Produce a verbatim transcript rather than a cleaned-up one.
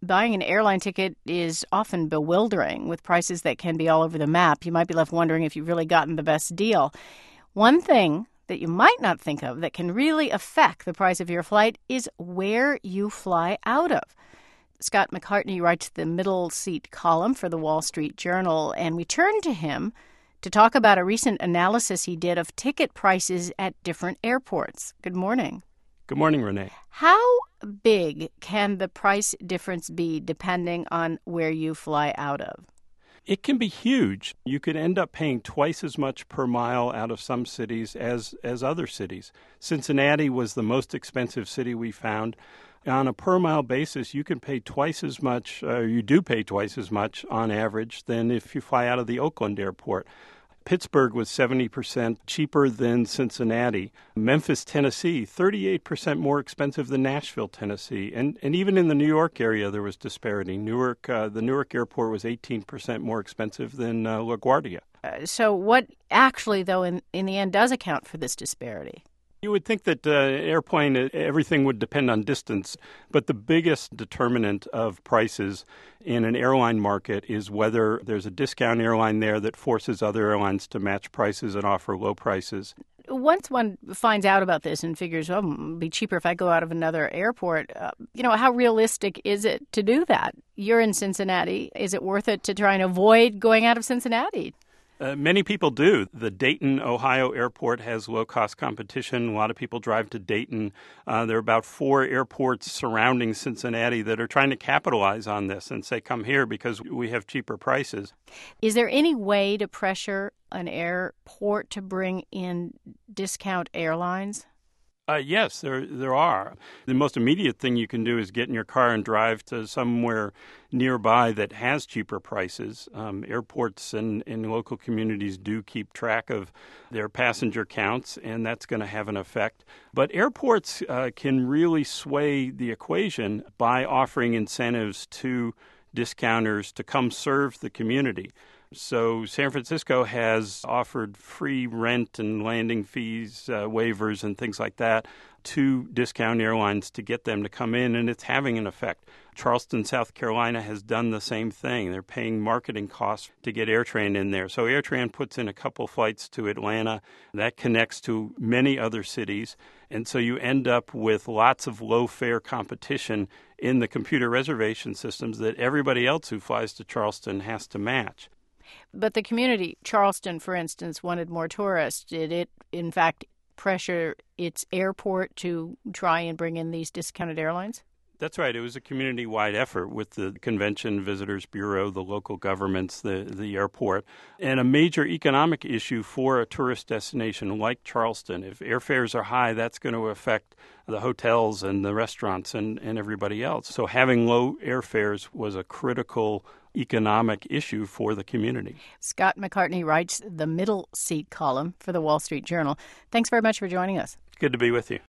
Buying an airline ticket is often bewildering with prices that can be all over the map. You might be left wondering if you've really gotten the best deal. One thing that you might not think of that can really affect the price of your flight is where you fly out of. Scott McCartney writes the middle seat column for the Wall Street Journal, and we turn to him to talk about a recent analysis he did of ticket prices at different airports. Good morning. Good morning, Renee. How big can the price difference be depending on where you fly out of? It can be huge. You could end up paying twice as much per mile out of some cities as, as other cities. Cincinnati was the most expensive city we found. On a per mile basis, you can pay twice as much, uh, you do pay twice as much on average than if you fly out of the Oakland airport. Pittsburgh was seventy percent cheaper than Cincinnati. Memphis, Tennessee, thirty-eight percent more expensive than Nashville, Tennessee. And and even in the New York area, there was disparity. Newark, uh, the Newark airport was eighteen percent more expensive than uh, LaGuardia. Uh, so what actually, though, in, in the end does account for this disparity? You would think that uh, airplane, everything would depend on distance, but the biggest determinant of prices in an airline market is whether there's a discount airline there that forces other airlines to match prices and offer low prices. Once one finds out about this and figures, oh, it'll be cheaper if I go out of another airport, uh, you know, how realistic is it to do that? You're in Cincinnati. Is it worth it to try and avoid going out of Cincinnati? Uh, many people do. The Dayton, Ohio airport has low-cost competition. A lot of people drive to Dayton. Uh, there are about four airports surrounding Cincinnati that are trying to capitalize on this and say, come here because we have cheaper prices. Is there any way to pressure an airport to bring in discount airlines? Uh, yes, there there are. The most immediate thing you can do is get in your car and drive to somewhere nearby that has cheaper prices. Um, airports and, and local communities do keep track of their passenger counts, and that's going to have an effect. But airports uh, can really sway the equation by offering incentives to discounters to come serve the community. So San Francisco has offered free rent and landing fees, uh, waivers and things like that to discount airlines to get them to come in, and it's having an effect. Charleston, South Carolina has done the same thing. They're paying marketing costs to get AirTran in there. So AirTran puts in a couple flights to Atlanta. That connects to many other cities. And so you end up with lots of low-fare competition in the computer reservation systems that everybody else who flies to Charleston has to match. But the community, Charleston, for instance, wanted more tourists. Did it, in fact, pressure its airport to try and bring in these discounted airlines? That's right. It was a community-wide effort with the Convention Visitors Bureau, the local governments, the, the airport, and a major economic issue for a tourist destination like Charleston. If airfares are high, that's going to affect the hotels and the restaurants and, and everybody else. So having low airfares was a critical economic issue for the community. Scott McCartney writes the middle seat column for the Wall Street Journal. Thanks very much for joining us. It's good to be with you.